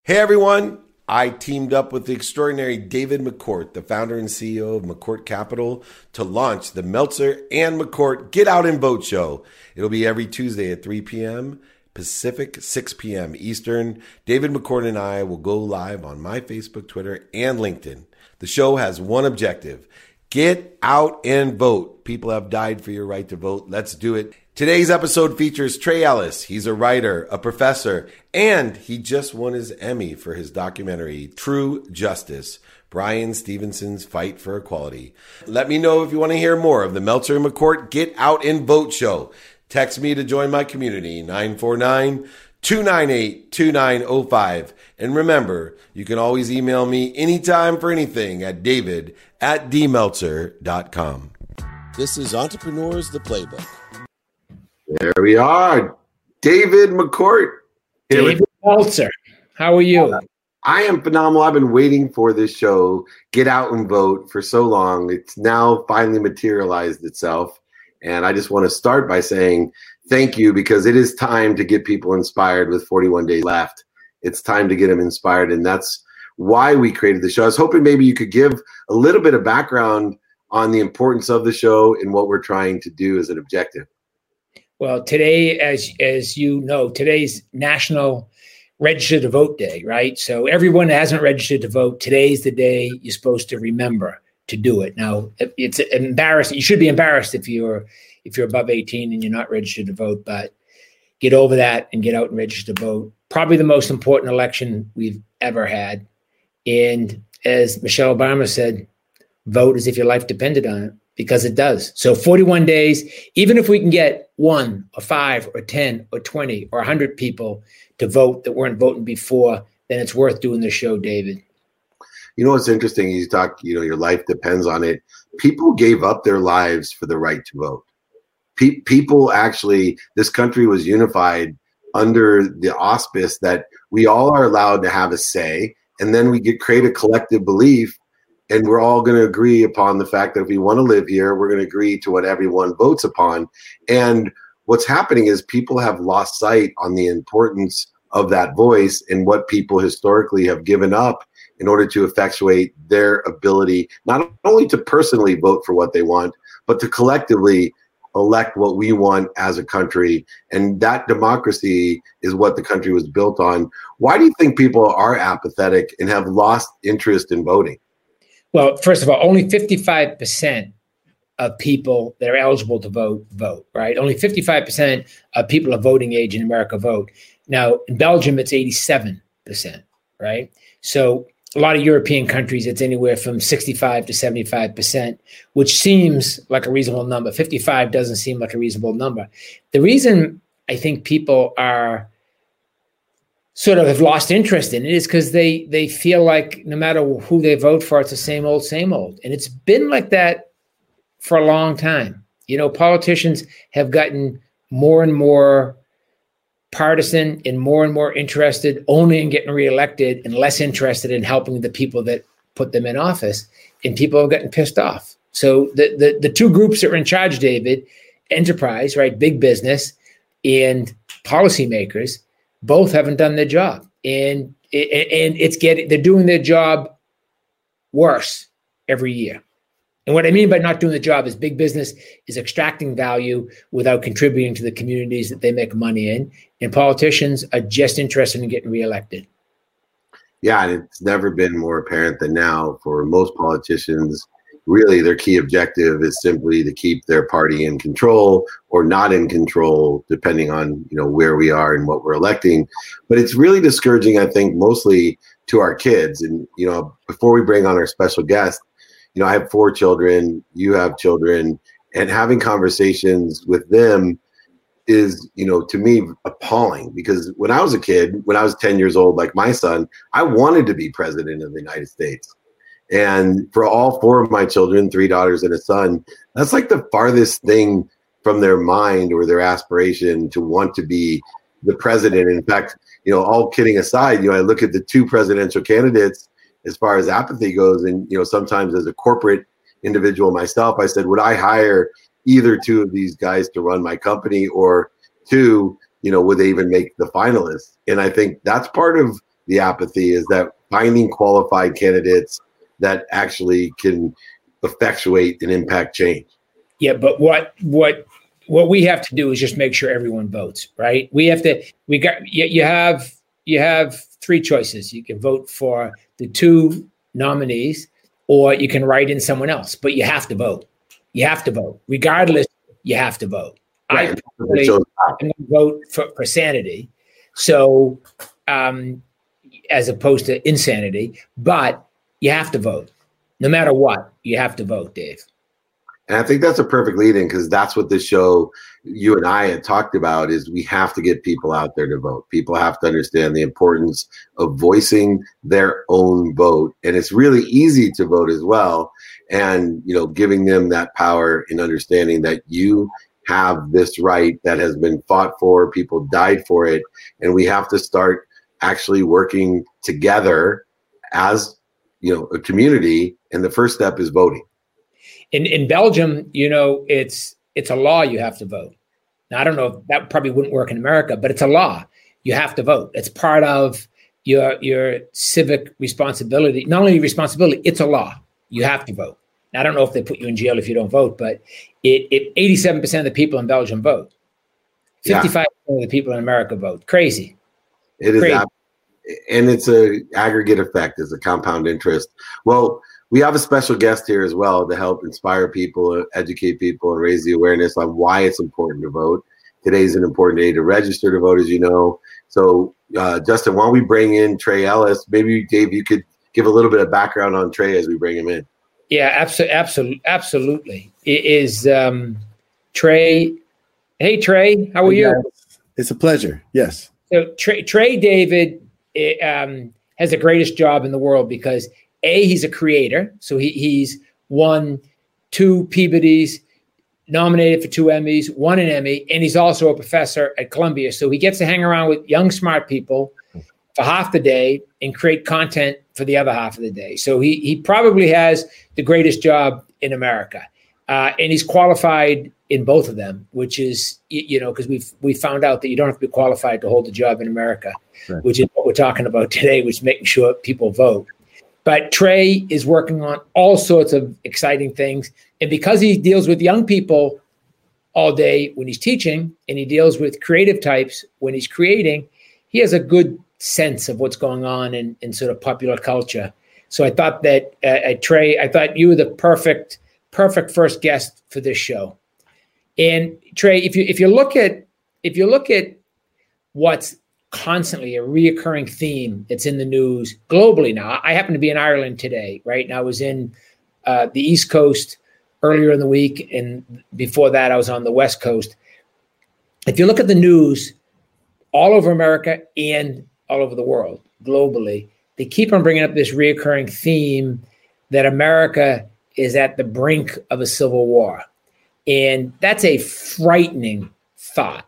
Hey everyone, I teamed up with the extraordinary David McCourt, the founder and CEO of McCourt Capital, to launch the Meltzer and McCourt Get Out and Vote show. It'll be every Tuesday at 3 p.m. Pacific, 6 p.m. Eastern. David McCourt and I will go live on my Facebook, Twitter, and LinkedIn. The show has one objective: get out and vote. People have died for your right to vote. Let's do it. Today's episode features Trey Ellis. He's a writer, a professor, and he just won his Emmy for his documentary, True Justice, Bryan Stevenson's Fight for Equality. Let me know if you want to hear more of the Meltzer and McCourt Get Out and Vote show. Text me to join my community, 949-298-2905. And remember, you can always email me anytime for anything at david@dmeltzer.com. This is Entrepreneurs, the Playbook. There we are. David McCourt. David Meltzer. How are you? I am phenomenal. I've been waiting for this show, Get Out and Vote, for so long. It's now finally materialized itself. And I just want to start by saying thank you, because it is time to get people inspired with 41 days left. It's time to get them inspired. And that's why we created the show. I was hoping maybe you could give a little bit of background on the importance of the show and what we're trying to do as an objective. Well, today, as you know, today's National Register to Vote Day, right? So everyone that hasn't registered to vote, today's the day you're supposed to remember to do it. Now, it's embarrassing. You should be embarrassed if you're above 18 and you're not registered to vote, but get over that and get out and register to vote. Probably the most important election we've ever had. And as Michelle Obama said, vote as if your life depended on it, because it does. So 41 days, even if we can get 1 or 5 or 10 or 20 or 100 people to vote that weren't voting before, then it's worth doing the show, David. You know what's interesting? You talk, your life depends on it. People gave up their lives for the right to vote. People actually, this country was unified under the auspice that we all are allowed to have a say, and then we create a collective belief. And we're all going to agree upon the fact that if we want to live here, we're going to agree to what everyone votes upon. And what's happening is people have lost sight on the importance of that voice and what people historically have given up in order to effectuate their ability, not only to personally vote for what they want, but to collectively elect what we want as a country. And that democracy is what the country was built on. Why do you think people are apathetic and have lost interest in voting? Well, first of all, only 55% of people that are eligible to vote, right? Only 55% of people of voting age in America vote. Now, in Belgium, it's 87%, right? So a lot of European countries, it's anywhere from 65 to 75%, which seems like a reasonable number. 55 doesn't seem like a reasonable number. The reason I think people are sort of have lost interest in it is because they feel like no matter who they vote for, it's the same old. And it's been like that for a long time. Politicians have gotten more and more partisan and more interested only in getting reelected and less interested in helping the people that put them in office. And people have gotten pissed off. So the two groups that are in charge, David, enterprise, right, big business, and policymakers, both haven't done their job, and they're doing their job worse every year. And what I mean by not doing the job is big business is extracting value without contributing to the communities that they make money in, and politicians are just interested in getting reelected. Yeah, and it's never been more apparent than now for most politicians. Really, their key objective is simply to keep their party in control or not in control, depending on where we are and what we're electing. But it's really discouraging, I think, mostly to our kids. And before we bring on our special guest, I have 4 children. You have children, and having conversations with them is, to me, appalling. Because when I was a kid, when I was 10 years old, like my son, I wanted to be president of the United States. And for all 4 of my children, 3 daughters and a son, that's like the farthest thing from their mind or their aspiration to want to be the president. In fact, all kidding aside, I look at the 2 presidential candidates as far as apathy goes. And, sometimes as a corporate individual myself, I said, would I hire either 2 of these guys to run my company, or 2, would they even make the finalists? And I think that's part of the apathy is that finding qualified candidates that actually can effectuate and impact change. Yeah, but what we have to do is just make sure everyone votes, right? You have three choices. You can vote for the two nominees, or you can write in someone else, but you have to vote. You have to vote. Regardless, you have to vote. Right. I'm going to vote for sanity. So, as opposed to insanity, but you have to vote. No matter what, you have to vote, Dave. And I think that's a perfect lead-in, because that's what this show, you and I had talked about, is we have to get people out there to vote. People have to understand the importance of voicing their own vote. And it's really easy to vote as well. And, giving them that power and understanding that you have this right that has been fought for, people died for it. And we have to start actually working together as, a community. And the first step is voting. In Belgium, it's a law you have to vote. Now, I don't know if that probably wouldn't work in America, but it's a law. You have to vote. It's part of your civic responsibility. Not only responsibility, it's a law. You have to vote. Now, I don't know if they put you in jail if you don't vote, but 87% of the people in Belgium vote. 55% of the people in America vote. Crazy. It is. Crazy. And it's a aggregate effect. It's a compound interest. Well, we have a special guest here as well to help inspire people, educate people, and raise the awareness on why it's important to vote. Today's an important day to register to vote, as you know. So, Justin, why don't we bring in Trey Ellis? Maybe, Dave, you could give a little bit of background on Trey as we bring him in. Yeah, absolutely. It is Trey. Hey, Trey, how are you? It's a pleasure. Yes. So Trey David has the greatest job in the world because he's a creator. So he's won 2 Peabodys, nominated for 2 Emmys, won an Emmy, and he's also a professor at Columbia. So he gets to hang around with young, smart people for half the day and create content for the other half of the day. So he probably has the greatest job in America. And he's qualified in both of them, which is, because we found out that you don't have to be qualified to hold a job in America, right, which is what we're talking about today, which is making sure people vote. But Trey is working on all sorts of exciting things. And because he deals with young people all day when he's teaching, and he deals with creative types when he's creating, he has a good sense of what's going on in sort of popular culture. So I thought that, Trey, I thought you were the perfect first guest for this show. And Trey, if you look at what's constantly a reoccurring theme that's in the news globally now. I happen to be in Ireland today, right? And I was in the East Coast earlier in the week, and before that I was on the West Coast. If you look at the news all over America and all over the world, globally, they keep on bringing up this reoccurring theme that America is at the brink of a civil war. And that's a frightening thought.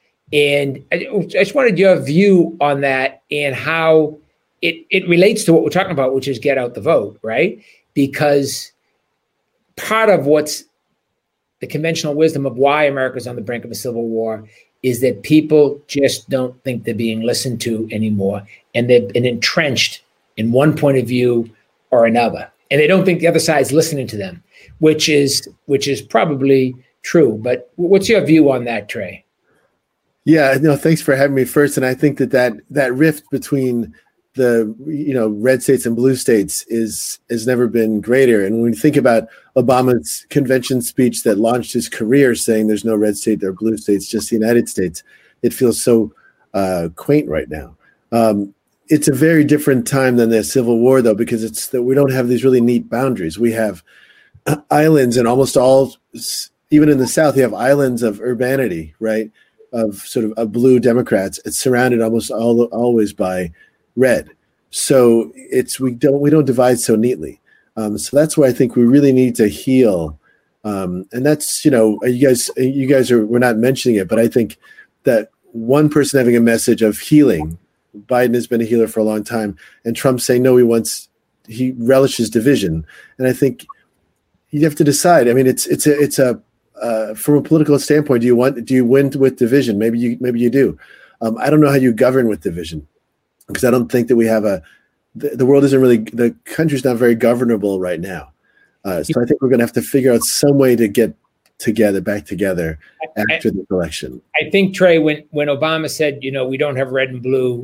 And I just wanted your view on that and how it relates to what we're talking about, which is get out the vote, right? Because part of what's the conventional wisdom of why America's on the brink of a civil war is that people just don't think they're being listened to anymore. And they've been entrenched in one point of view or another. And they don't think the other side's listening to them, which is probably true. But what's your view on that, Trey? Yeah, thanks for having me first. And I think that rift between the red states and blue states has never been greater. And when you think about Obama's convention speech that launched his career, saying there's no red state, there are blue states, just the United States, it feels so quaint right now. It's a very different time than the Civil War, though, because it's that we don't have these really neat boundaries. We have islands, and almost all, even in the South, you have islands of urbanity, right? Of sort of blue Democrats. It's surrounded almost always by red. So we don't divide so neatly. So that's why I think we really need to heal. And that's, you guys we're not mentioning it, but I think that one person having a message of healing, Biden has been a healer for a long time, and Trump saying, no, he relishes division. And I think you have to decide. I mean, it's from a political standpoint, do you win with division? Maybe you do. I don't know how you govern with division. because I don't think that we have the world isn't really, the country's not very governable right now. So I think we're going to have to figure out some way to get back together after the election. I think, Trey, when Obama said, we don't have red and blue,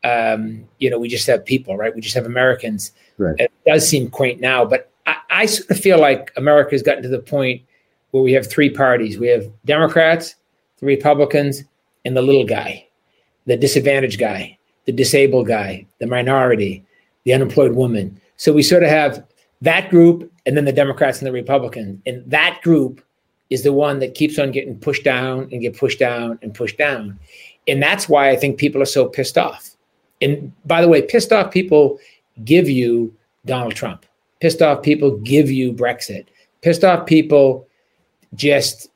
we just have people, right? We just have Americans. Right. It does seem quaint now, but I sort of feel like America's gotten to the point where we have three parties. We have Democrats, the Republicans, and the little guy, the disadvantaged guy, the disabled guy, the minority, the unemployed woman. So we sort of have that group and then the Democrats and the Republicans. And that group is the one that keeps on getting pushed down and get pushed down and pushed down. And that's why I think people are so pissed off. And by the way, pissed off people give you Donald Trump. Pissed off people give you Brexit. Pissed off people just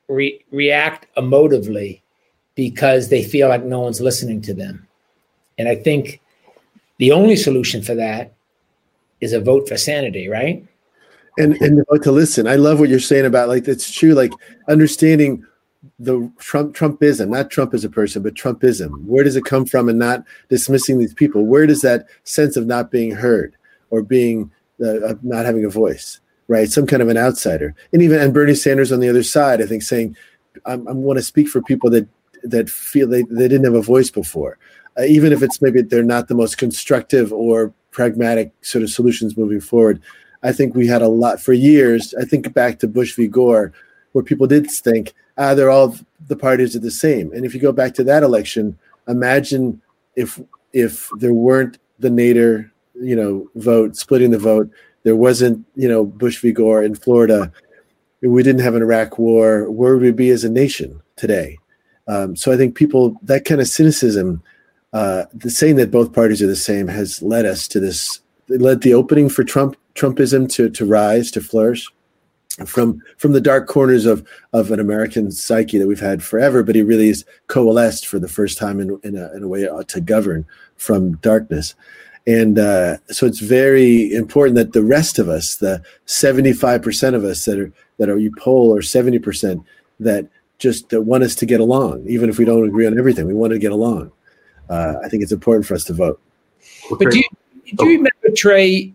react emotively because they feel like no one's listening to them. And I think the only solution for that is a vote for sanity, right? And the vote to listen. I love what you're saying about, like, it's true, like understanding the Trumpism, not Trump as a person, but Trumpism. Where does it come from, and not dismissing these people? Where does that sense of not being heard or being not having a voice, right? Some kind of an outsider. And Bernie Sanders on the other side, I think, saying, I want to speak for people that feel they didn't have a voice before. Even if it's maybe they're not the most constructive or pragmatic sort of solutions moving forward. I think we had a lot for years. I think back to Bush v. Gore, where people did think, they're all, the parties are the same. And if you go back to that election, imagine if there weren't the Nader, vote, splitting the vote, there wasn't, Bush v. Gore in Florida, we didn't have an Iraq war, where would we be as a nation today? So I think people, that kind of cynicism, the saying that both parties are the same has led us to this. It led the opening for Trumpism to rise, to flourish from the dark corners of an American psyche that we've had forever. But he really is coalesced for the first time in a way to govern from darkness. And so it's very important that the rest of us, the 75% of us that are you poll, or 70% that want us to get along, even if we don't agree on everything, we want to get along. I think it's important for us to vote. But do you remember, Trey,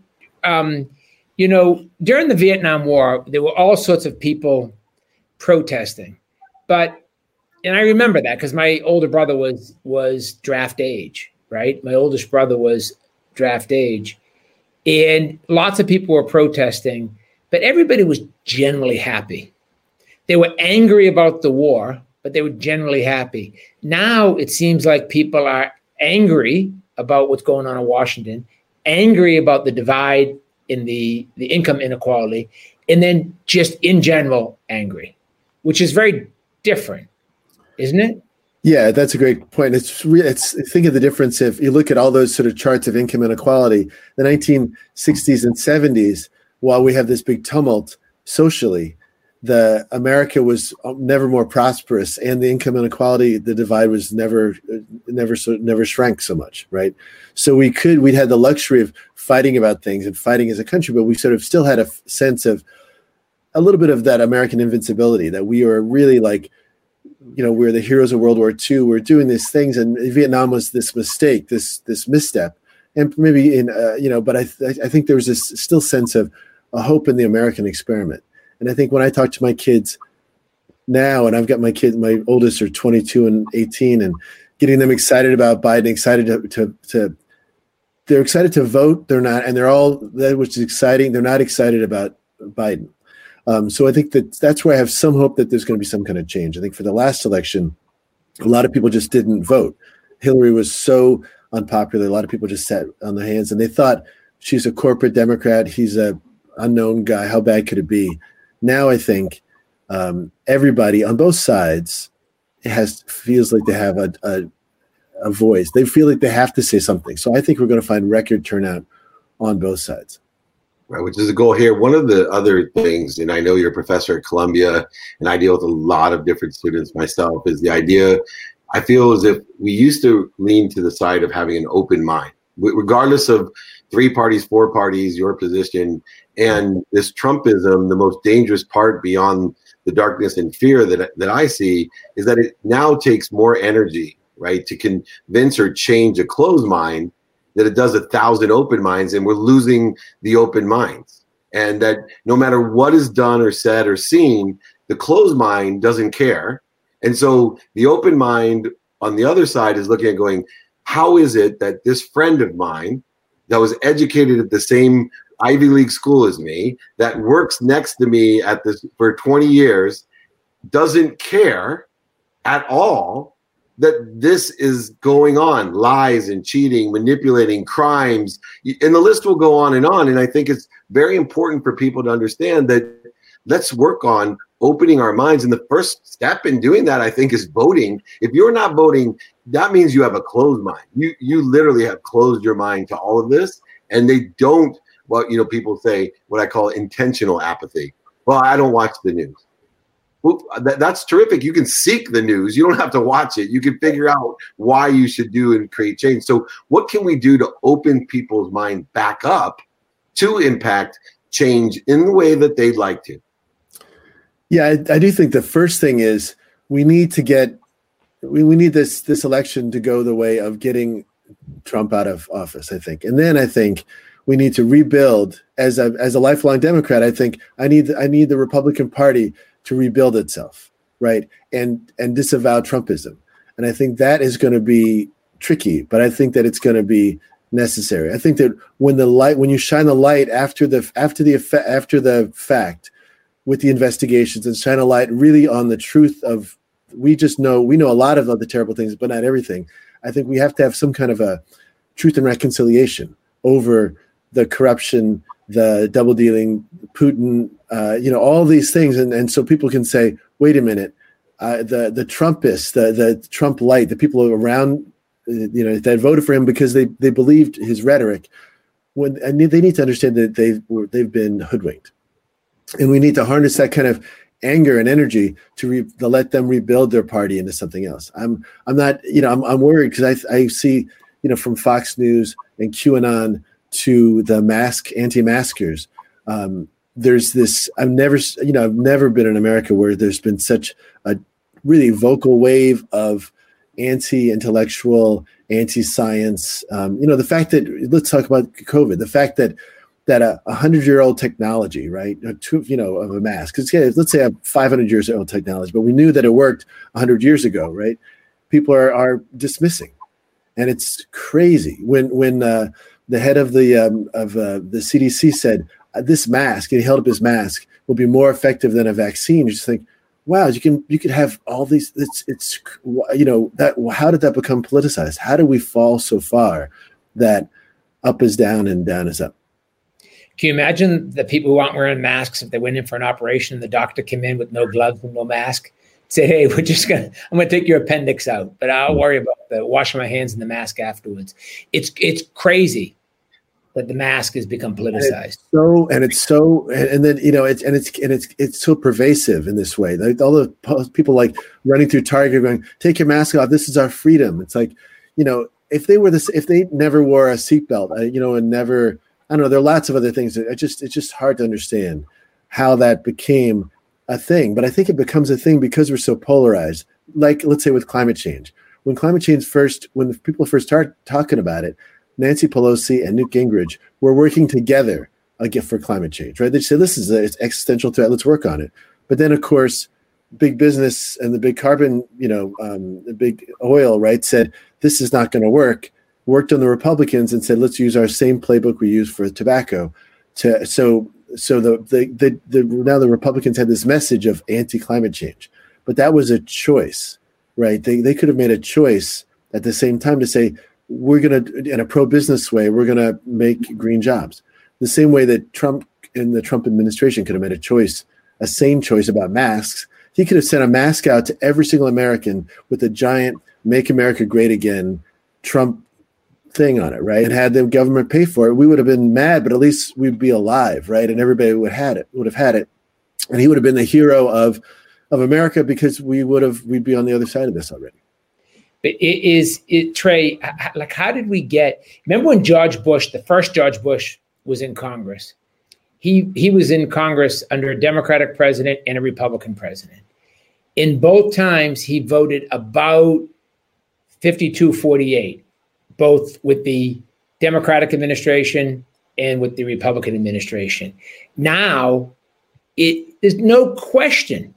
during the Vietnam War, there were all sorts of people protesting. And I remember that because my older brother was draft age, right? My oldest brother was draft age. And lots of people were protesting, but everybody was generally happy. They were angry about the war, but they were generally happy. Now it seems like people are angry about what's going on in Washington, angry about the divide in the income inequality, and then just in general angry, which is very different, isn't it? Yeah, that's a great point. Think of the difference if you look at all those sort of charts of income inequality, the 1960s and 70s, while we have this big tumult socially, America was never more prosperous, and the income inequality, the divide was never shrank so much, right? So we'd had the luxury of fighting about things and fighting as a country, but we sort of still had a sense of a little bit of that American invincibility, that we were really like, we're the heroes of World War II. We're doing these things, and Vietnam was this mistake, this misstep, and maybe but I think there was this still sense of a hope in the American experiment. And I think when I talk to my kids now, and I've got my kids, my oldest are 22 and 18, and getting them excited about Biden, excited they're excited to vote. They're not, and they're all that, which is exciting. They're not excited about Biden. So I think that's where I have some hope that there's going to be some kind of change. I think for the last election, a lot of people just didn't vote. Hillary was so unpopular. A lot of people just sat on their hands, and they thought she's a corporate Democrat. He's a unknown guy. How bad could it be? Now I think everybody on both sides feels like they have a voice. They feel like they have to say something. So I think we're going to find record turnout on both sides. Right, which is a goal here. One of the other things, and I know you're a professor at Columbia, and I deal with a lot of different students myself, is the idea, I feel as if we used to lean to the side of having an open mind, regardless of 3 parties, 4 parties, your position. And this Trumpism, the most dangerous part beyond the darkness and fear that I see, is that it now takes more energy right? To convince or change a closed mind that it does 1,000 open minds, and we're losing the open minds. And that no matter what is done or said or seen, the closed mind doesn't care. And so the open mind on the other side is looking at going, how is it that this friend of mine that was educated at the same Ivy League school as me, that works next to me at this for 20 years, doesn't care at all that this is going on, lies and cheating, manipulating, crimes, and the list will go on. And I think it's very important for people to understand that let's work on opening our minds. And the first step in doing that, I think, is voting. If you're not voting, that means you have a closed mind. You literally have closed your mind to all of this, and they don't, people say what I call intentional apathy. Well, I don't watch the news. Well, that's terrific. You can seek the news. You don't have to watch it. You can figure out why you should do and create change. So what can we do to open people's mind back up to impact change in the way that they'd like to? Yeah, I do think the first thing is we need to we need this election to go the way of getting Trump out of office, I think. And then I think we need to rebuild as a lifelong Democrat. I think I need the Republican Party to rebuild itself, right? And disavow Trumpism. And I think that is going to be tricky, but I think that it's going to be necessary. I think that when you shine the light after the fact with the investigations and shine a light really on the truth of, we know a lot of the terrible things, but not everything. I think we have to have some kind of a truth and reconciliation over the corruption, the double dealing, Putin, all these things. And so people can say, wait a minute, the Trumpists, the Trump light, the people around, that voted for him because they believed his rhetoric, they need to understand that they've been hoodwinked. And we need to harness that kind of anger and energy to let them rebuild their party into something else. I'm not, I'm worried because I see, from Fox News and QAnon to the anti-maskers, there's this, I've never been in America where there's been such a really vocal wave of anti-intellectual, anti-science. The fact that, let's talk about COVID, the fact that a 100-year-old technology, right, of a mask, because let's say a 500 years old technology, but we knew that it worked 100 years ago, right? People are dismissing, and it's crazy when the head of the CDC said this mask, and he held up his mask, will be more effective than a vaccine. You just think, wow, you could have all these. How did that become politicized? How do we fall so far that up is down and down is up? Can you imagine the people who aren't wearing masks if they went in for an operation and the doctor came in with no gloves and no mask? Say, hey, I'm going to take your appendix out, but I'll worry about washing my hands in the mask afterwards. It's crazy that the mask has become politicized. It's so pervasive in this way. Like all the people like running through Target going, take your mask off. This is our freedom. It's like, if they never wore a seatbelt, and never, I don't know, there are lots of other things that it's just hard to understand how that became a thing. But I think it becomes a thing because we're so polarized. Like, let's say with climate change, when people first start talking about it, Nancy Pelosi and Newt Gingrich were working together for climate change, right? They said, this is an existential threat. Let's work on it. But then, of course, big business and the big carbon, the big oil, right, said, this is not going to work. Worked on the Republicans and said, let's use our same playbook we use for tobacco. So now the Republicans had this message of anti-climate change, but that was a choice, right? They could have made a choice at the same time to say, we're going to, in a pro-business way, we're going to make green jobs. The same way that Trump and the Trump administration could have made a sane choice about masks. He could have sent a mask out to every single American with a giant "Make America Great Again" Trump thing on it, right? And had the government pay for it, we would have been mad, but at least we'd be alive, right? And everybody would have had it. And he would have been the hero of America because we'd be on the other side of this already. But Trey, like, how did we remember when the first George Bush was in Congress? He was in Congress under a Democratic president and a Republican president. In both times, he voted about 52-48, both with the Democratic administration and with the Republican administration. Now, there's no question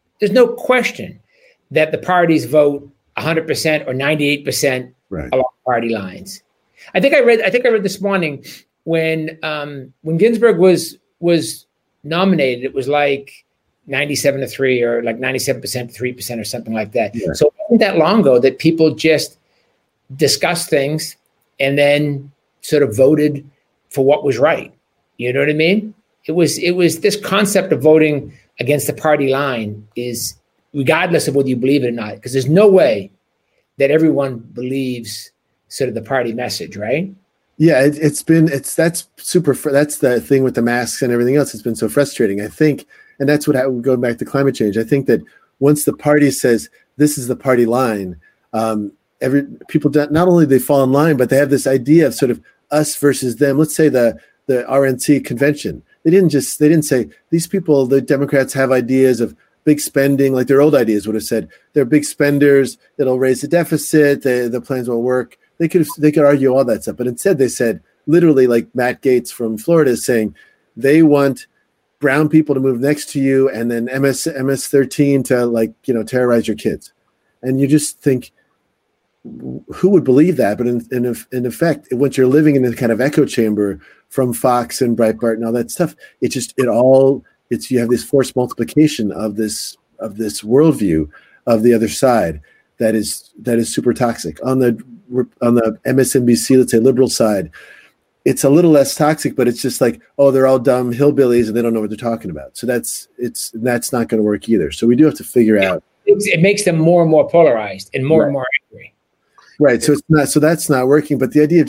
that the parties vote 100% or 98% along party lines. I think I read this morning when Ginsburg was nominated, it was like 97-3 or like 97% to 3% or something like that. Yeah. So it wasn't that long ago that people just discussed things and then sort of voted for what was right. You know what I mean? It was this concept of voting against the party line is regardless of whether you believe it or not, because there's no way that everyone believes sort of the party message, right? Yeah, that's the thing with the masks and everything else. It's been so frustrating. I think, and that's what going back to climate change. I think that once the party says this is the party line, people not only they fall in line, but they have this idea of sort of us versus them. Let's say the RNC convention. They didn't say these people, the Democrats have ideas of big spending, like their old ideas would have said. They're big spenders. It'll raise the deficit. The plans won't work. They could argue all that stuff, but instead they said literally, like Matt Gaetz from Florida is saying, they want brown people to move next to you, and then MS-13 to terrorize your kids, and you just think, who would believe that? But in effect, once you're living in a kind of echo chamber from Fox and Breitbart and all that stuff, you have this forced multiplication of this worldview of the other side that is super toxic. On the MSNBC, let's say liberal side, it's a little less toxic, but it's just like, oh, they're all dumb hillbillies and they don't know what they're talking about. So that's not going to work either. So we do have to figure out. It makes them more and more polarized and more and more angry. Right. So that's not working. But the idea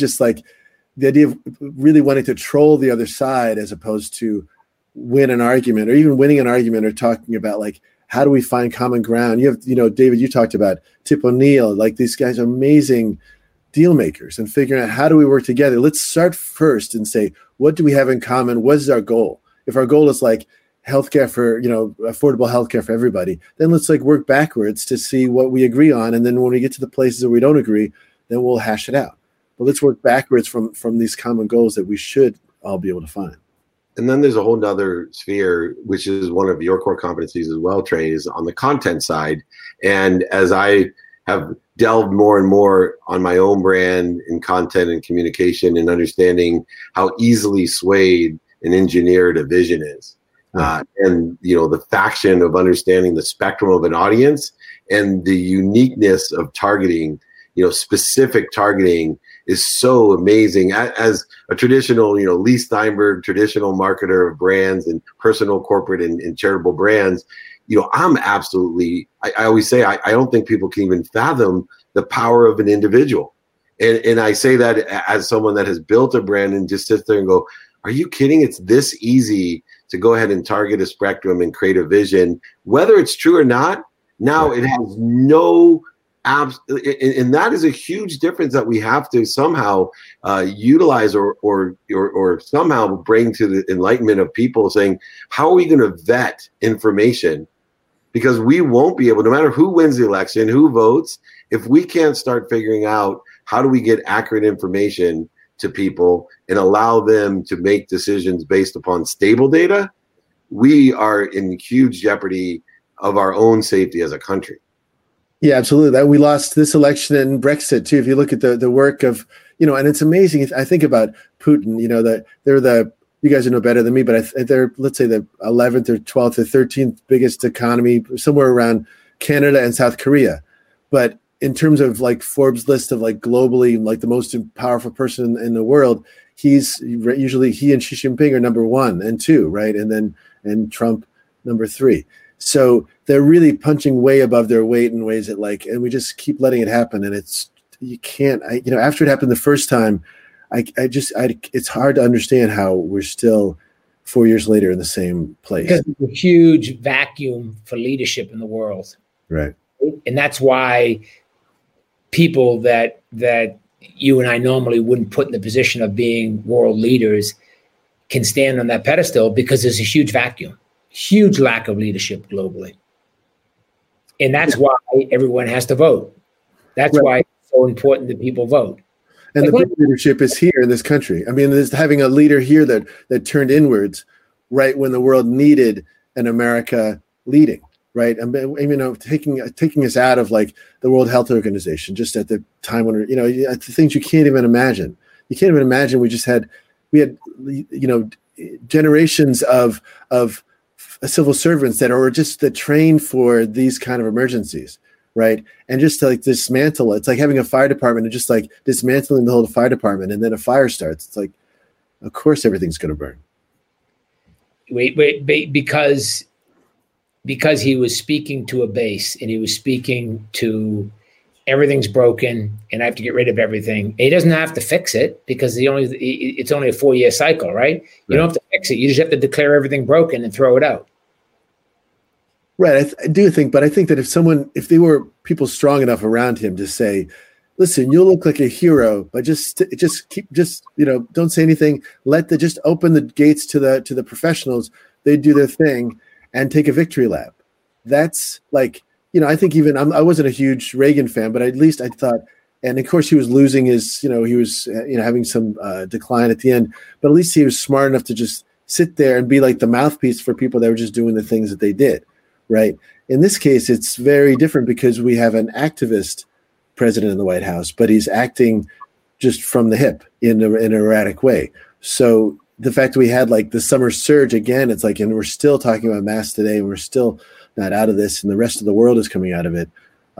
of really wanting to troll the other side as opposed to win an argument, or even winning an argument, or talking about like, how do we find common ground? You have, David, you talked about Tip O'Neill, like these guys are amazing deal makers, and figuring out how do we work together. Let's start first and say, what do we have in common? What is our goal? If our goal is like healthcare for, affordable healthcare for everybody, then let's like work backwards to see what we agree on. And then when we get to the places where we don't agree, then we'll hash it out. But let's work backwards from these common goals that we should all be able to find. And then there's a whole nother sphere, which is one of your core competencies as well, Trey, is on the content side. And as I have delved more and more on my own brand in content and communication and understanding how easily swayed and engineered a vision is. And, the faction of understanding the spectrum of an audience and the uniqueness of targeting, specific targeting is so amazing. As a traditional, Lee Steinberg, traditional marketer of brands and personal, corporate, and charitable brands, I'm absolutely, I always say, I don't think people can even fathom the power of an individual. And I say that as someone that has built a brand and just sits there and go, are you kidding? It's this easy to go ahead and target a spectrum and create a vision, whether it's true or not. Now it has no and that is a huge difference that we have to somehow utilize or somehow bring to the enlightenment of people, saying, how are we going to vet information? Because we won't be able, no matter who wins the election, who votes, if we can't start figuring out how do we get accurate information to people and allow them to make decisions based upon stable data, we are in huge jeopardy of our own safety as a country. Yeah, absolutely. We lost this election and Brexit too. If you look at the work of, and it's amazing. I think about Putin, you guys know better than me, but they're, let's say, the 11th or 12th or 13th biggest economy, somewhere around Canada and South Korea. But in terms of like Forbes list of like globally, like the most powerful person in the world, he and Xi Jinping are number 1 and 2, right? And Trump number 3. So they're really punching way above their weight in ways that and we just keep letting it happen. And after it happened the first time, it's hard to understand how we're still 4 years later in the same place. Because there's a huge vacuum for leadership in the world. Right. And that's why people that you and I normally wouldn't put in the position of being world leaders can stand on that pedestal, because there's a huge vacuum. Huge lack of leadership globally. And that's why everyone has to vote. That's why it's how important that people vote. And the Bush leadership is here in this country. I mean, there's having a leader here that turned inwards right when the world needed an America leading, right? I mean, taking us out of like the World Health Organization just at the time when, things you can't even imagine. You can't even imagine. We had generations of civil servants that trained for these kind of emergencies. Right. And just to like dismantle it. It's like having a fire department and just like dismantling the whole fire department. And then a fire starts. It's like, of course, everything's going to burn. Wait, because he was speaking to a base and he was speaking to everything's broken and I have to get rid of everything. He doesn't have to fix it because it's only a 4-year cycle, right? You don't have to fix it. You just have to declare everything broken and throw it out. Right. I do think, but I think that if they were people strong enough around him to say, listen, you'll look like a hero, but just don't say anything. Just open the gates to the professionals. They do their thing and take a victory lap. That's like, I think even I wasn't a huge Reagan fan, but at least I thought, and of course he was losing his, he was, having some decline at the end, but at least he was smart enough to just sit there and be like the mouthpiece for people that were just doing the things that they did. Right. In this case, it's very different because we have an activist president in the White House, but he's acting just from the hip in an erratic way. So the fact that we had like the summer surge again, it's like, and we're still talking about masks today, and we're still not out of this, and the rest of the world is coming out of it.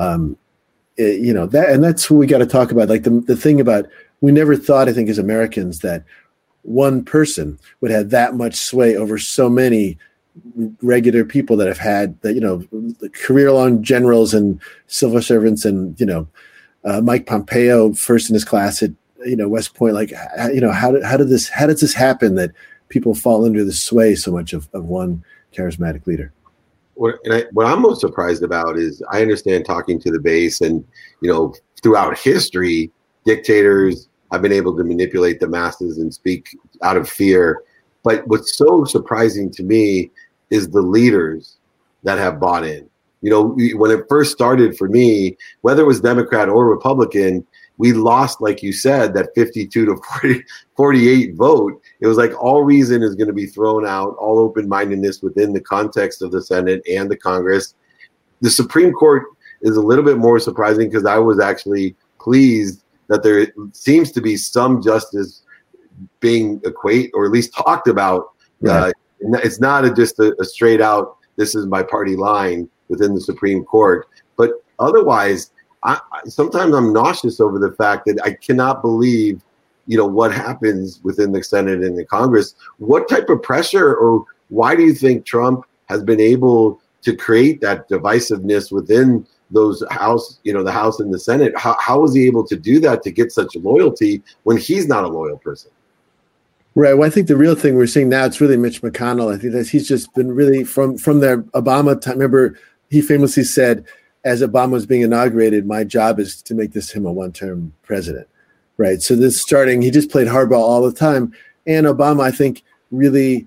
And that's what we got to talk about. Like the thing about, we never thought, I think, as Americans, that one person would have that much sway over so many regular people that have had that, career-long generals and civil servants and, Mike Pompeo first in his class at, West Point. Like, how does this happen that people fall under the sway so much of one charismatic leader? What I'm most surprised about is I understand talking to the base and, throughout history, dictators have been able to manipulate the masses and speak out of fear. But what's so surprising to me is the leaders that have bought in. When it first started for me, whether it was Democrat or Republican, we lost, like you said, that 52 to 48 vote. It was like all reason is going to be thrown out, all open-mindedness within the context of the Senate and the Congress. The Supreme Court is a little bit more surprising because I was actually pleased that there seems to be some justice being or at least talked about. Right. It's not just a straight out, this is my party line within the Supreme Court. But otherwise, sometimes I'm nauseous over the fact that I cannot believe, what happens within the Senate and the Congress. What type of pressure, or why do you think Trump has been able to create that divisiveness within those House, the House and the Senate? How was he able to do that, to get such loyalty when he's not a loyal person? Right. Well, I think the real thing we're seeing now, it's really Mitch McConnell. I think that he's just been really from the Obama time. Remember, he famously said, as Obama was being inaugurated, my job is to make him a one-term president. Right. So he just played hardball all the time. And Obama, I think, really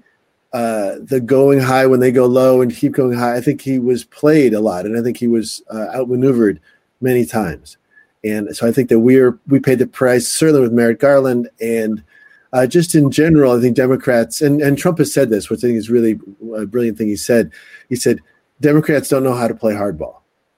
the going high when they go low and keep going high. I think he was played a lot, and I think he was outmaneuvered many times. And so I think that we paid the price, certainly with Merrick Garland, and just in general, I think Democrats, and Trump has said this, which I think is really a brilliant thing he said, Democrats don't know how to play hardball.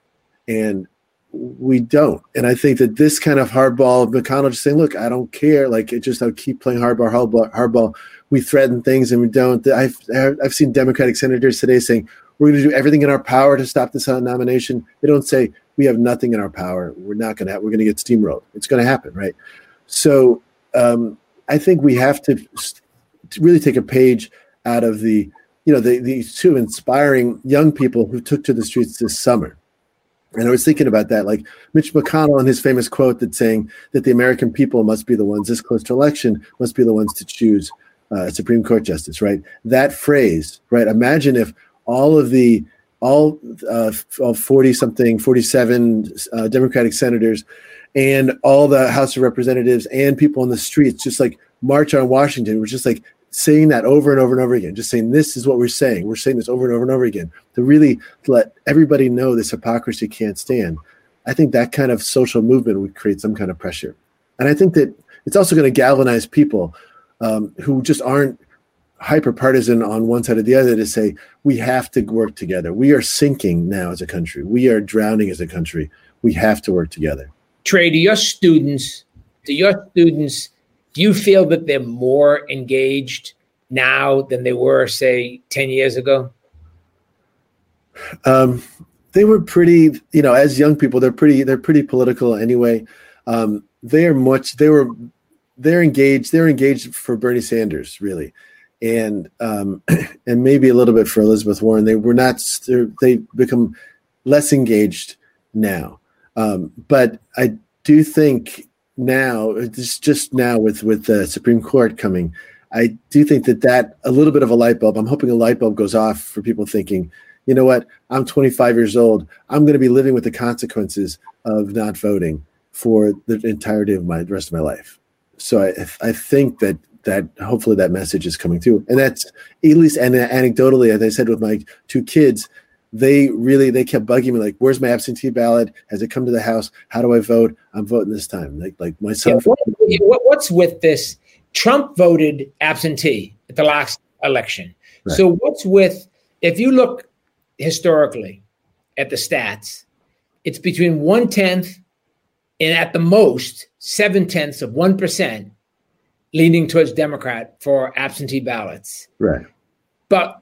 And we don't. And I think that this kind of hardball, McConnell just saying, look, I don't care. Like, I'll keep playing hardball. We threaten things and we don't. I've seen Democratic senators today saying, we're going to do everything in our power to stop this nomination. They don't say, we have nothing in our power. We're going to get steamrolled. It's going to happen, right? So I think we have to really take a page out of the two inspiring young people who took to the streets this summer. And I was thinking about that, like Mitch McConnell and his famous quote that's saying that the American people must be the ones this close to election, must be the ones to choose a Supreme Court justice, right? That phrase, right? Imagine if all 40-something, 47 Democratic senators and all the House of Representatives and people on the streets just like march on Washington. We're just like saying that over and over and over again, just saying this is what we're saying. We're saying this over and over and over again to really let everybody know this hypocrisy can't stand. I think that kind of social movement would create some kind of pressure. And I think that it's also going to galvanize people who just aren't hyper partisan on one side or the other to say, we have to work together. We are sinking now as a country. We are drowning as a country. We have to work together. Trey, do you feel that they're more engaged now than they were, say, 10 years ago? They were pretty, as young people, they're pretty political anyway. They're engaged. They're engaged for Bernie Sanders, really. And maybe a little bit for Elizabeth Warren. They become less engaged now. But I do think now, just now with the Supreme Court coming, I do think that a little bit of a light bulb, I'm hoping a light bulb goes off for people thinking, you know what, I'm 25 years old. I'm going to be living with the consequences of not voting for the entirety of the rest of my life. So I think that hopefully that message is coming through. And that's, at least anecdotally, as I said with my two kids, they kept bugging me, like, where's my absentee ballot? Has it come to the house? How do I vote? I'm voting this time. Like my son. Yeah, what's with this? Trump voted absentee at the last election. Right. So what's with, if you look historically at the stats, it's between 1/10 and at the most 0.7% leaning towards Democrat for absentee ballots. Right. But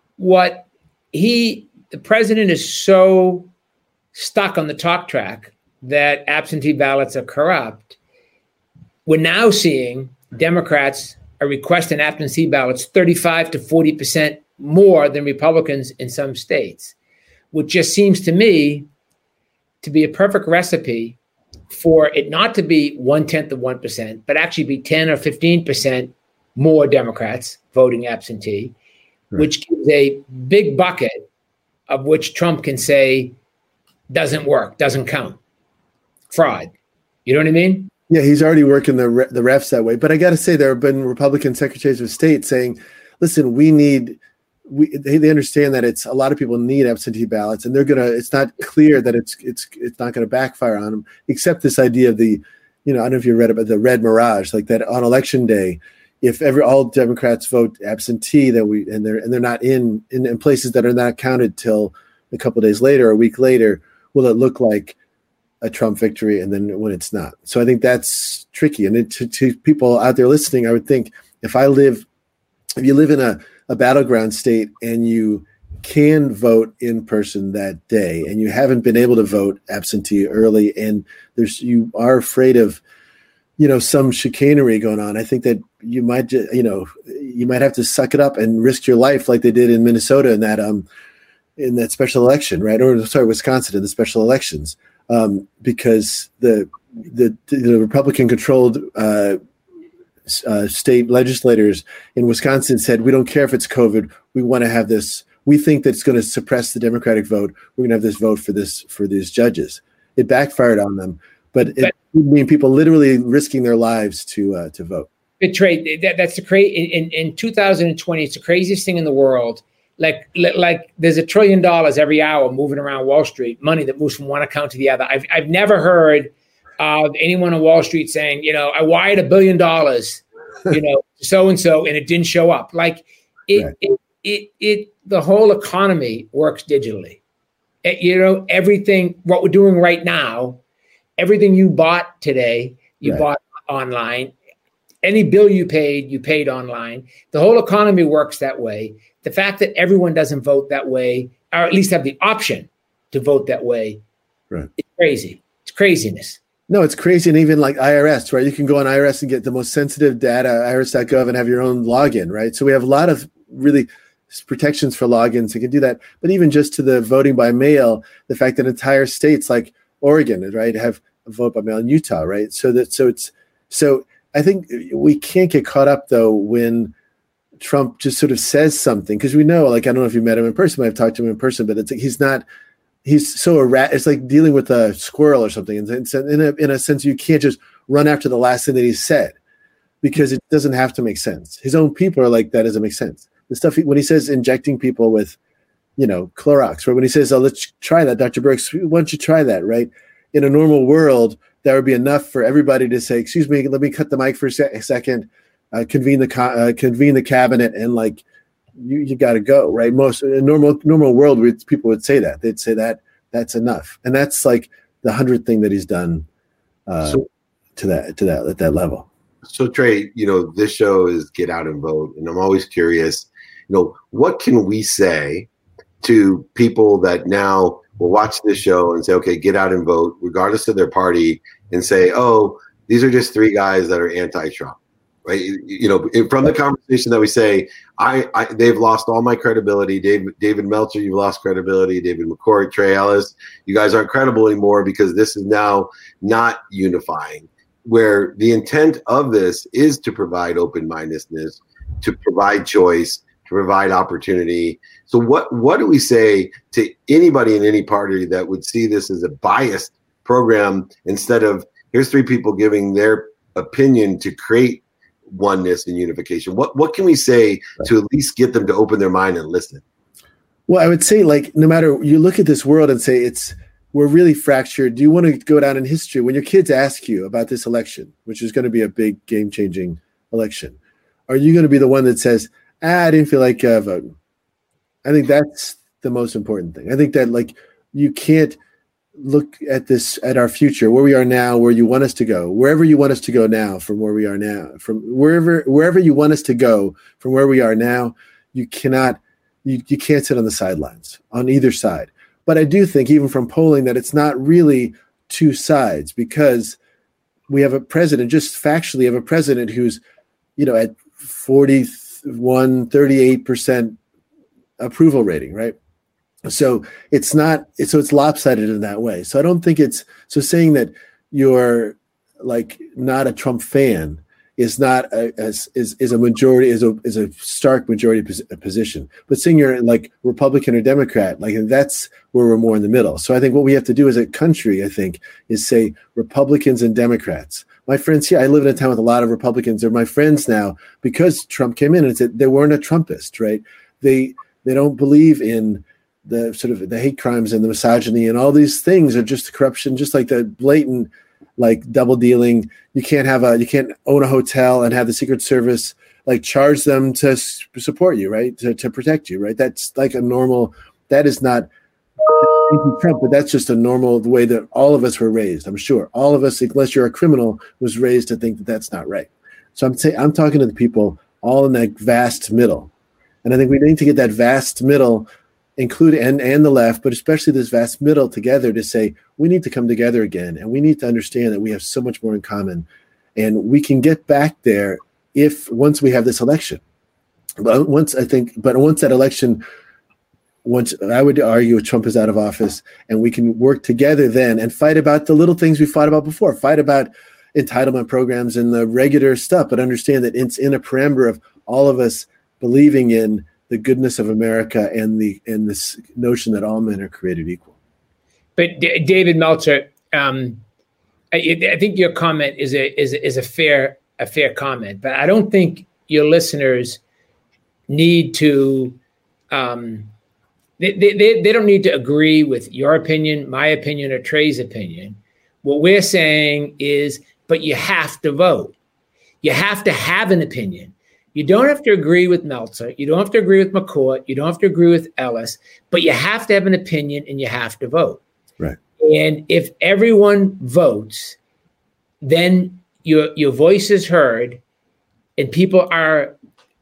the president is so stuck on the talk track that absentee ballots are corrupt. We're now seeing Democrats are requesting absentee ballots 35 to 40% more than Republicans in some states, which just seems to me to be a perfect recipe for it not to be 0.1%, but actually be 10 or 15% more Democrats voting absentee, right, which gives a big bucket of which Trump can say doesn't work, doesn't count, fraud. You know what I mean? Yeah, he's already working the refs that way. But I got to say, there have been Republican secretaries of state saying, listen, they understand that it's a lot of people need absentee ballots, and it's not clear that it's not going to backfire on them, except this idea of the, I don't know if you read about the red mirage, like that on election day, if all Democrats vote absentee, and they're not in places that are not counted till a couple of days later or a week later, will it look like a Trump victory? And then when it's not. So I think that's tricky. And to people out there listening, I would think if you live in a battleground state and you can vote in person that day and you haven't been able to vote absentee early, and you are afraid of, some chicanery going on, I think that you might have to suck it up and risk your life like they did in Minnesota in that special election, right? Or sorry, Wisconsin in the special elections, because the Republican-controlled state legislators in Wisconsin said, we don't care if it's COVID. We want to have this. We think that it's going to suppress the Democratic vote. We're going to have this vote for these judges. It backfired on them, but it would mean people literally risking their lives to vote. But Trey, that's in 2020. It's the craziest thing in the world. Like there's $1 trillion every hour moving around Wall Street, money that moves from one account to the other. I've never heard of anyone on Wall Street saying, I wired $1 billion, so-and-so, and it didn't show up. Like the whole economy works digitally. Everything, what we're doing right now, everything you bought today, you bought online. Any bill you paid online. The whole economy works that way. The fact that everyone doesn't vote that way, or at least have the option to vote that way, is crazy. It's craziness. No, it's crazy. And even like IRS, right? You can go on IRS and get the most sensitive data, irs.gov, and have your own login, right? So we have a lot of really protections for logins. You can do that. But even just to the voting by mail, the fact that entire states like Oregon, right, have a vote by mail, in Utah, right? So I think we can't get caught up, though, when Trump just sort of says something, because we know, like, I don't know if you met him in person, I've talked to him in person, but it's like he's so erratic. It's like dealing with a squirrel or something. In a sense, you can't just run after the last thing that he said, because it doesn't have to make sense. His own people are like, that doesn't make sense. The stuff when he says injecting people with, Clorox, right? When he says, "Oh, let's try that, Dr. Birx, why don't you try that?" Right? in a normal world, that would be enough for everybody to say, "Excuse me, let me cut the mic for a second, convene the cabinet, and like you got to go." Right? Most in normal world, people would say that. They'd say that that's enough, and that's like the 100th thing that he's done to that at that level. So Trey, this show is Get Out and Vote, and I'm always curious, what can we say to people that now will watch this show and say, okay, get out and vote, regardless of their party, and say, oh, these are just three guys that are anti-Trump, right? From the conversation that we say, they've lost all my credibility. David Meltzer, you've lost credibility. David McCourt, Trey Ellis, you guys aren't credible anymore because this is now not unifying, where the intent of this is to provide open-mindedness, to provide choice, to provide opportunity. So what do we say to anybody in any party that would see this as a biased program instead of here's three people giving their opinion to create oneness and unification? What can we say to at least get them to open their mind and listen? Well, I would say, like, no matter, you look at this world and say we're really fractured. Do you want to go down in history? When your kids ask you about this election, which is going to be a big game-changing election, are you going to be the one that says, I didn't feel like voting? I think that's the most important thing. I think that, like, you can't look at our future, where we are now, where you want us to go, wherever you want us to go now, from where we are now, from wherever you want us to go from where we are now, you can't sit on the sidelines on either side. But I do think, even from polling, that it's not really two sides, because we have a president, just factually have a president who's, at 38% approval rating, right? So it's lopsided in that way. So I don't think saying that you're like not a Trump fan is not a stark majority position. But saying you're like Republican or Democrat, like, that's where we're more in the middle. So I think what we have to do as a country, I think, is say Republicans and Democrats. My friends here, I live in a town with a lot of Republicans. They're my friends now because Trump came in and said they weren't a Trumpist, right? They don't believe in the sort of the hate crimes and the misogyny and all these things are just corruption, just like the blatant, like, double dealing. You can't own a hotel and have the Secret Service like charge them to support you, right? To protect you, right? That's like that is not Trump, but that's just a normal way that all of us were raised. I'm sure all of us, unless you're a criminal, was raised to think that that's not right. So I'm talking to the people all in that vast middle. And I think we need to get that vast middle including and the left, but especially this vast middle together to say we need to come together again, and we need to understand that we have so much more in common, and we can get back there once we have this election. But once that election, once I would argue Trump is out of office, and we can work together then and fight about the little things we fought about before, fight about entitlement programs and the regular stuff, but understand that it's in a parameter of all of us believing in the goodness of America and this notion that all men are created equal. But David Meltzer, I think your comment is a fair comment, but I don't think your listeners need to. They don't need to agree with your opinion, my opinion, or Trey's opinion. What we're saying is, but you have to vote. You have to have an opinion. You don't have to agree with Meltzer. You don't have to agree with McCourt. You don't have to agree with Ellis, but you have to have an opinion and you have to vote. Right. And if everyone votes, then your voice is heard, and people are,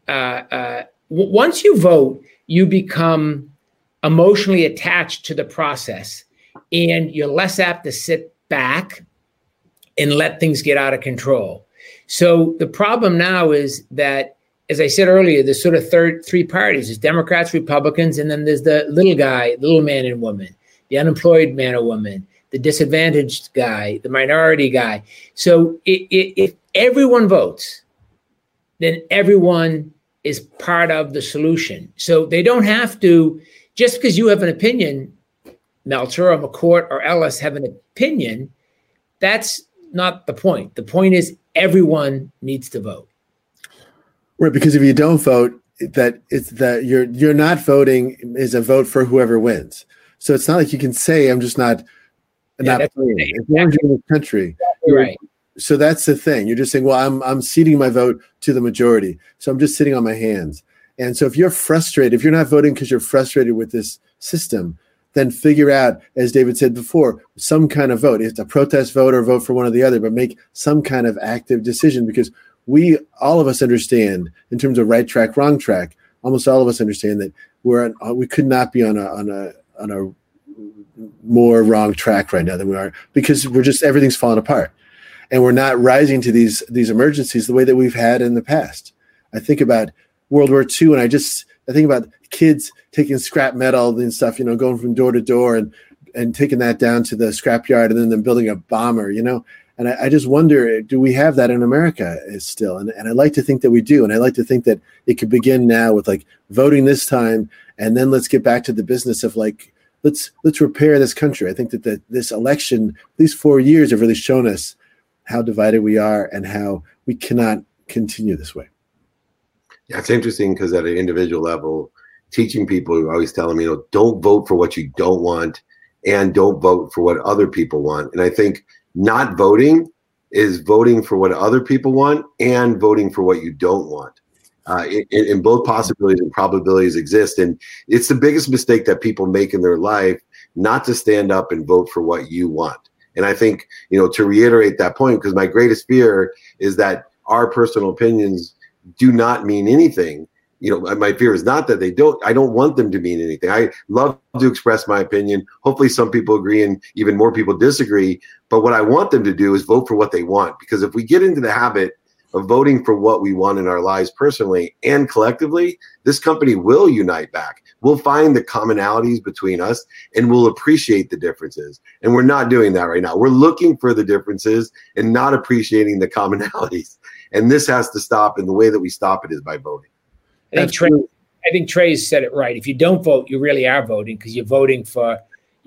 once you vote, you become emotionally attached to the process, and you're less apt to sit back and let things get out of control. So the problem now is that, as I said earlier, there's sort of three parties. There's Democrats, Republicans, and then there's the little guy, little man and woman, the unemployed man or woman, the disadvantaged guy, the minority guy. So if everyone votes, then everyone is part of the solution. So they don't have to, just because you have an opinion, Meltzer or McCourt or Ellis have an opinion, that's not the point. The point is everyone needs to vote. Right, because if you don't vote, you're not voting is a vote for whoever wins. So it's not like you can say I'm just not not playing. As long as you're in the country, right. So that's the thing. You're just saying, well, I'm ceding my vote to the majority, so I'm just sitting on my hands. And so if you're frustrated, if you're not voting because you're frustrated with this system, then figure out, as David said before, some kind of vote. It's a protest vote or vote for one or the other, but make some kind of active decision, because all of us understand, in terms of right track, wrong track, almost all of us understand that we could not be on a more wrong track right now than we are, because everything's falling apart, and we're not rising to these emergencies the way that we've had in the past. I think about World War II, and I think about kids taking scrap metal and stuff, going from door to door and taking that down to the scrapyard, and then them building a bomber, And I just wonder, do we have that in America still? And I'd like to think that we do. And I'd like to think that it could begin now with voting this time, and then let's get back to the business of let's repair this country. I think that this election, these 4 years, have really shown us how divided we are and how we cannot continue this way. Yeah, it's interesting because at an individual level, teaching people, who always tell them, don't vote for what you don't want, and don't vote for what other people want. And I think not voting is voting for what other people want and voting for what you don't want. In both possibilities and probabilities exist. And it's the biggest mistake that people make in their life, not to stand up and vote for what you want. And I think, to reiterate that point, because my greatest fear is that our personal opinions do not mean anything. My fear is not that I don't want them to mean anything. I love to express my opinion. Hopefully some people agree and even more people disagree. But what I want them to do is vote for what they want. Because if we get into the habit of voting for what we want in our lives personally and collectively, this company will unite back. We'll find the commonalities between us, and we'll appreciate the differences. And we're not doing that right now. We're looking for the differences and not appreciating the commonalities. And this has to stop. And the way that we stop it is by voting. I think Trey's said it right. If you don't vote, you really are voting, because you're voting for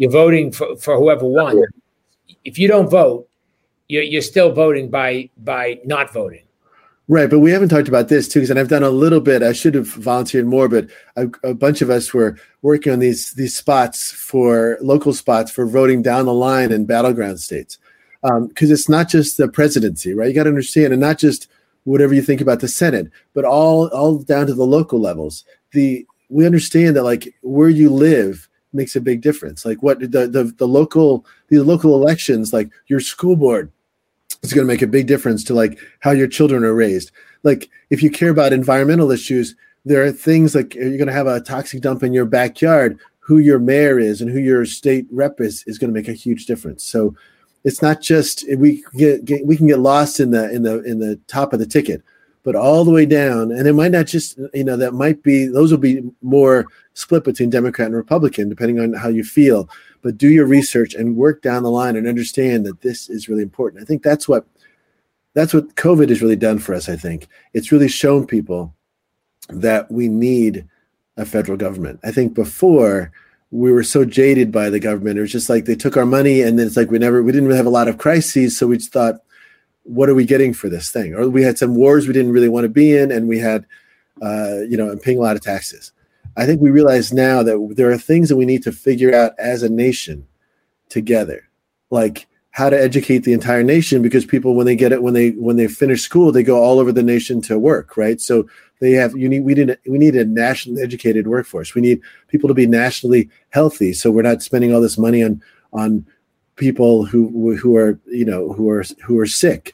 whoever won. If you don't vote, you're still voting by not voting. Right, but we haven't talked about this too, because I've done a little bit. I should have volunteered more, but a bunch of us were working on these local spots for voting down the line in battleground states, because it's not just the presidency, right? You got to understand, and not just whatever you think about the Senate, but all down to the local levels. We understand that where you live makes a big difference. What the local elections, your school board, is going to make a big difference to how your children are raised. If you care about environmental issues, there are things like, you're going to have a toxic dump in your backyard. Who your mayor is and who your state rep is going to make a huge difference. So it's not just we can get lost in the top of the ticket, but all the way down. And it might not just those will be more split between Democrat and Republican, depending on how you feel. But do your research and work down the line and understand that this is really important. I think that's what COVID has really done for us. I think it's really shown people that we need a federal government. I think before, we were so jaded by the government. It was just they took our money, and then it's we didn't really have a lot of crises. So we just thought, what are we getting for this thing? Or we had some wars we didn't really want to be in, and we had, and paying a lot of taxes. I think we realize now that there are things that we need to figure out as a nation together, like how to educate the entire nation, because people, when they finish school, they go all over the nation to work, right? So we need a nationally educated workforce. We need people to be nationally healthy, so we're not spending all this money on people who are sick.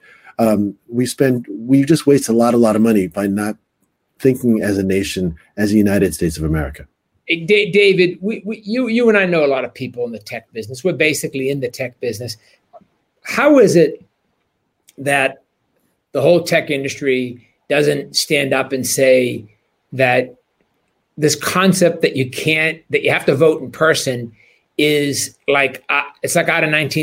We just waste a lot of money by not thinking as a nation, as the United States of America. Hey, David, you and I know a lot of people in the tech business. We're basically in the tech business. How is it that the whole tech industry doesn't stand up and say that this concept that you have to vote in person is it's like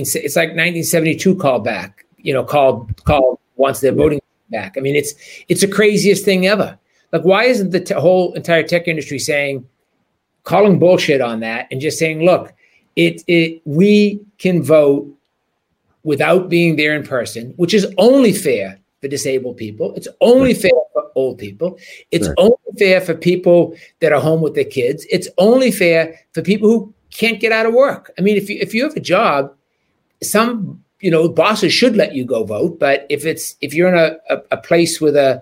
1972 callback, called once they're voting back. I mean, it's the craziest thing ever. Why isn't the whole entire tech industry calling bullshit on that and just saying, look, we can vote without being there in person, which is only fair for disabled people. It's only fair for old people. It's only fair for people that are home with their kids. It's only fair for people who can't get out of work. I mean, if you have a job, bosses should let you go vote, but if you're in a place with a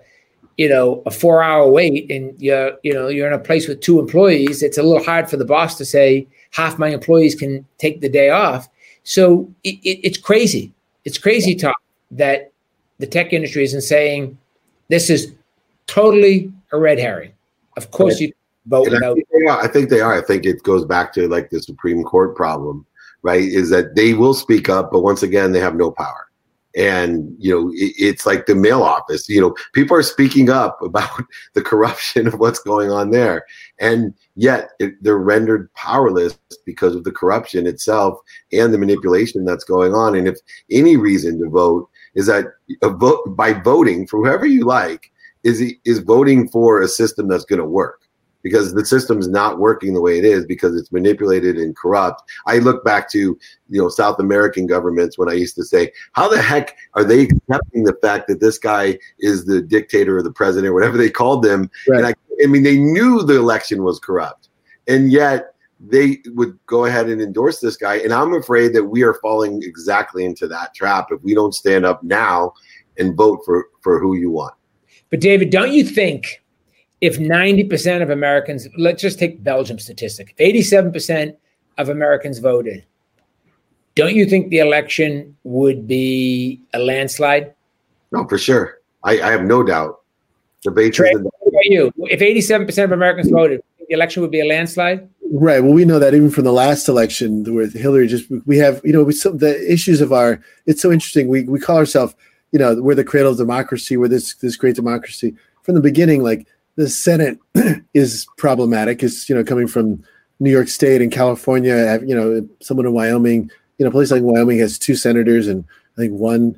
4-hour wait and you're in a place with 2 employees, it's a little hard for the boss to say half my employees can take the day off. So it's crazy. It's crazy talk that the tech industry isn't saying this is totally a red herring. Of course you vote no. I think they are. I think it goes back to like the Supreme Court problem, right? Is that they will speak up, but once again, they have no power. And, it's like the mail office, people are speaking up about the corruption of what's going on there. And yet they're rendered powerless because of the corruption itself and the manipulation that's going on. And if any reason to vote is that by voting for whoever you like is voting for a system that's going to work. Because the system's not working the way it is because it's manipulated and corrupt. I look back to, South American governments when I used to say, how the heck are they accepting the fact that this guy is the dictator or the president or whatever they called them? Right. And they knew the election was corrupt. And yet they would go ahead and endorse this guy. And I'm afraid that we are falling exactly into that trap if we don't stand up now and vote for who you want. But David, don't you think if 90% of Americans, let's just take Belgium statistic, if 87% of Americans voted, don't you think the election would be a landslide? No, for sure. I have no doubt. Trey, what about you? If 87% of Americans voted, the election would be a landslide? Right. Well, we know that even from the last election with Hillary, we have, the issues of it's so interesting. We call ourselves, we're the cradle of democracy. We're this great democracy. From the beginning, like, the Senate is problematic. It's, coming from New York State and California, someone in Wyoming, a place like Wyoming has 2 senators and I think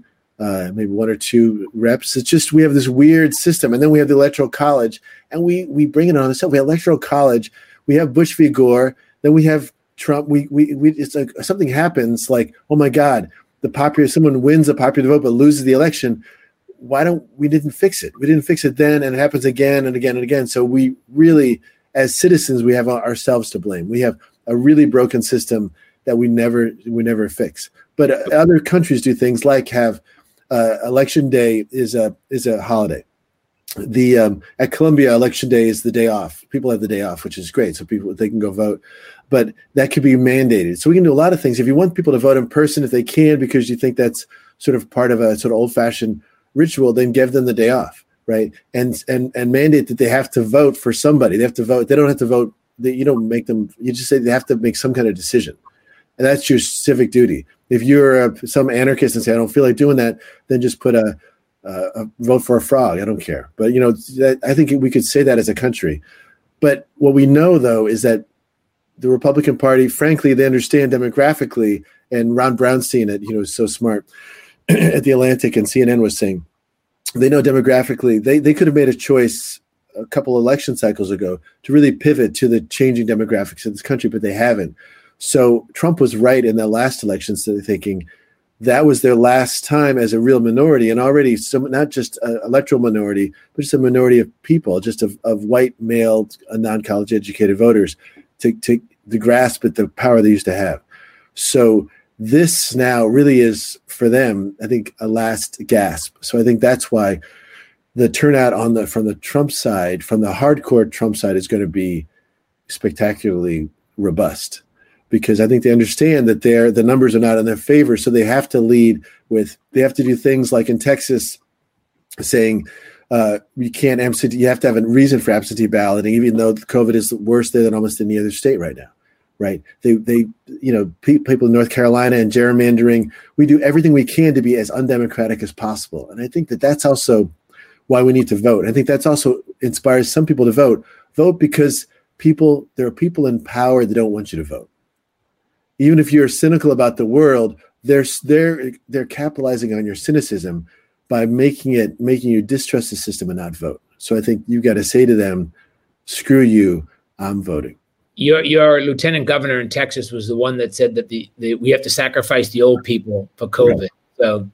maybe 1 or 2 reps. It's just, we have this weird system. And then we have the Electoral College and we bring it on ourselves. We have Electoral College. We have Bush v. Gore. Then we have Trump. It's like something happens like, oh my God, someone wins the popular vote but loses the election. We didn't fix it. We didn't fix it then, and it happens again and again and again. So we really, as citizens, we have ourselves to blame. We have a really broken system that we never fix. But other countries do things like have election day is a holiday. At Colombia, election day is the day off. People have the day off, which is great. So they can go vote. But that could be mandated. So we can do a lot of things. If you want people to vote in person, if they can, because you think that's sort of part of a sort of old-fashioned ritual, then give them the day off, right? And mandate that they have to vote for somebody. They have to vote. They don't have to vote. You don't make them. You just say they have to make some kind of decision, and that's your civic duty. If you're some anarchist and say I don't feel like doing that, then just put a vote for a frog. I don't care. But I think we could say that as a country. But what we know though is that the Republican Party, frankly, they understand demographically, and Ron Brownstein, is so smart. At the Atlantic and CNN was saying they know demographically they could have made a choice a couple election cycles ago to really pivot to the changing demographics of this country, but they haven't. So Trump was right in the last election, so they're thinking that was their last time as a real minority, and already not just an electoral minority, but just a minority of people, just of white male non-college educated voters to grasp at the power they used to have. So this now really is for them, I think, a last gasp. So I think that's why the turnout from the Trump side, from the hardcore Trump side, is going to be spectacularly robust, because I think they understand that the numbers are not in their favor. So they have to they have to do things like in Texas, saying you can't absentee. You have to have a reason for absentee balloting, even though COVID is worse there than almost any other state right now. Right. People in North Carolina and gerrymandering, we do everything we can to be as undemocratic as possible. And I think that that's also why we need to vote. I think that's also inspires some people to vote. Vote because there are people in power that don't want you to vote. Even if you're cynical about the world, they're capitalizing on your cynicism by making you distrust the system and not vote. So I think you've got to say to them, screw you, I'm voting. Your lieutenant governor in Texas was the one that said that we have to sacrifice the old people for COVID. Right. So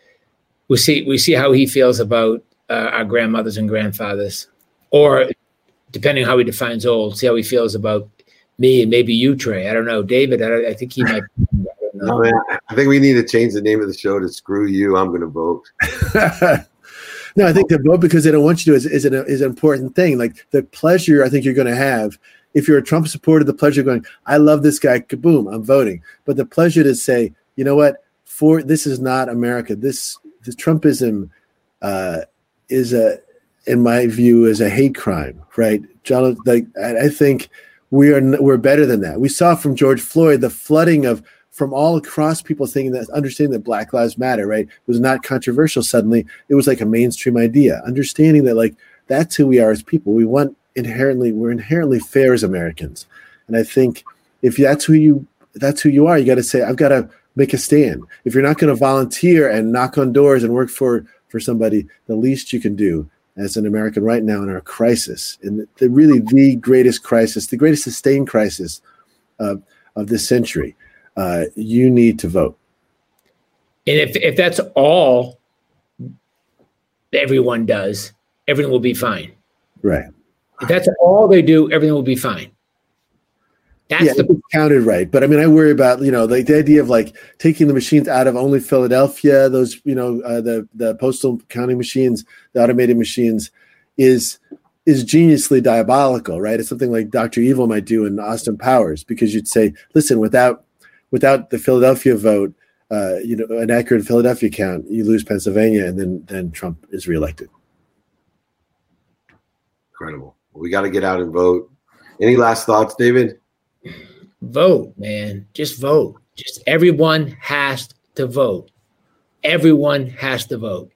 we see how he feels about our grandmothers and grandfathers, or depending how he defines old, see how he feels about me and maybe you, Trey. I don't know, David. I think he might. No, man, I think we need to change the name of the show to "Screw You, I'm going to vote." No, I think the vote because they don't want you to is an important thing. Like the pleasure I think you're going to have if you're a Trump supporter, the pleasure of going, I love this guy, kaboom, I'm voting. But the pleasure to say, you know what, this is not America. This Trumpism is in my view, is a hate crime, right? John, like I think we're better than that. We saw from George Floyd the flooding from all across people understanding that Black Lives Matter, right? It was not controversial suddenly. It was like a mainstream idea. Understanding that like that's who we are as people. We're inherently fair as Americans. And I think if that's who you are, you got to say, I've got to make a stand. If you're not going to volunteer and knock on doors and work for somebody, the least you can do as an American right now in our crisis, and the greatest crisis, the greatest sustained crisis of this century, you need to vote. And if that's all everyone does, everything will be fine. Right. If that's all they do, everything will be fine. It's counted right. But I mean, I worry about, like the idea of like taking the machines out of only Philadelphia, those, the postal counting machines, the automated machines is geniusly diabolical, right? It's something like Dr. Evil might do in Austin Powers, because you'd say, listen, without the Philadelphia vote, an accurate Philadelphia count, you lose Pennsylvania, and then Trump is reelected. Incredible. We got to get out and vote. Any last thoughts, David? Vote, man. Just vote. Just everyone has to vote. Everyone has to vote.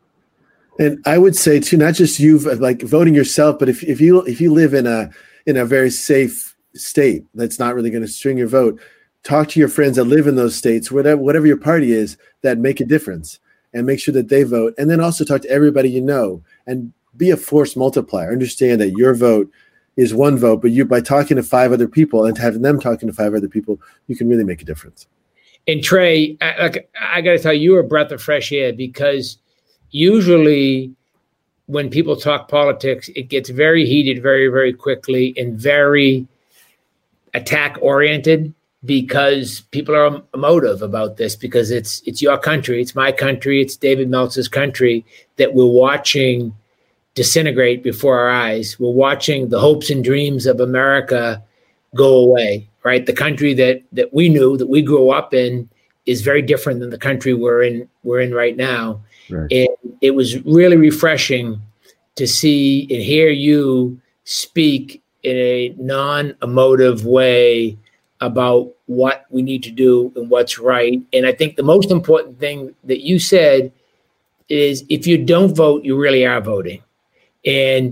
And I would say too, not just you like voting yourself, but if you live in a very safe state that's not really going to string your vote, talk to your friends that live in those states, whatever your party is, that make a difference, and make sure that they vote. And then also talk to everybody you know, and be a force multiplier. Understand that your vote is one vote, but by talking to 5 other people and having them talking to 5 other people, you can really make a difference. And Trey, I got to tell you, you're a breath of fresh air, because usually when people talk politics, it gets very heated very, very quickly and very attack oriented, because people are emotive about this, because it's your country, it's my country, it's David Meltzer's country that we're watching disintegrate before our eyes. We're watching the hopes and dreams of America go away, right? The country that we knew, that we grew up in, is very different than the country we're in right now. Right. And it was really refreshing to see and hear you speak in a non-emotive way about what we need to do and what's right. And I think the most important thing that you said is, if you don't vote, you really are voting. And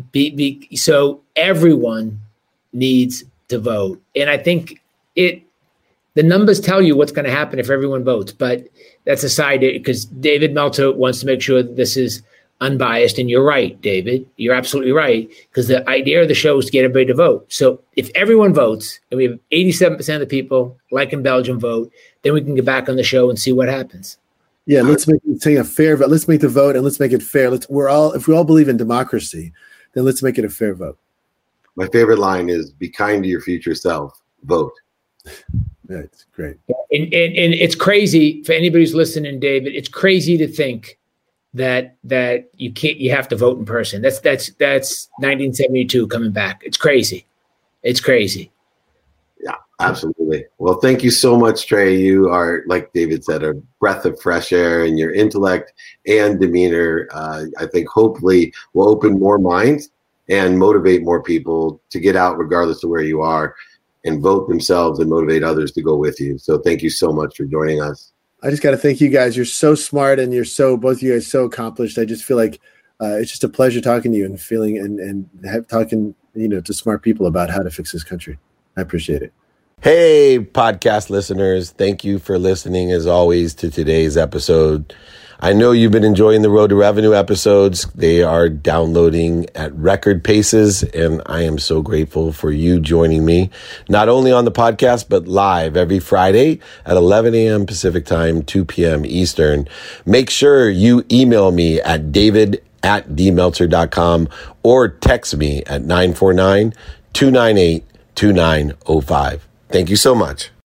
so everyone needs to vote. And I think the numbers tell you what's going to happen if everyone votes. But that's aside, because David Meltzer wants to make sure that this is unbiased. And you're right, David. You're absolutely right. Because the idea of the show is to get everybody to vote. So if everyone votes, and we have 87% of the people, like in Belgium, vote, then we can get back on the show and see what happens. Yeah, let's make a fair vote. Let's make the vote, and let's make it fair. If we all believe in democracy, then let's make it a fair vote. My favorite line is, be kind to your future self, vote. Yeah, it's great. And it's crazy for anybody who's listening, David. It's crazy to think that you have to vote in person. That's 1972 coming back. It's crazy. It's crazy. Yeah, absolutely. Well, thank you so much, Trey. You are, like David said, a breath of fresh air, and your intellect and demeanor, I think, hopefully will open more minds and motivate more people to get out regardless of where you are, and vote themselves and motivate others to go with you. So thank you so much for joining us. I just got to thank you guys. You're so smart, and both of you guys so accomplished. I just feel like it's just a pleasure talking to you and feeling and talking, to smart people about how to fix this country. I appreciate it. Hey, podcast listeners. Thank you for listening, as always, to today's episode. I know you've been enjoying the Road to Revenue episodes. They are downloading at record paces, and I am so grateful for you joining me, not only on the podcast, but live every Friday at 11 a.m. Pacific time, 2 p.m. Eastern. Make sure you email me at david@dmeltzer.com or text me at 949-298-2905. Thank you so much.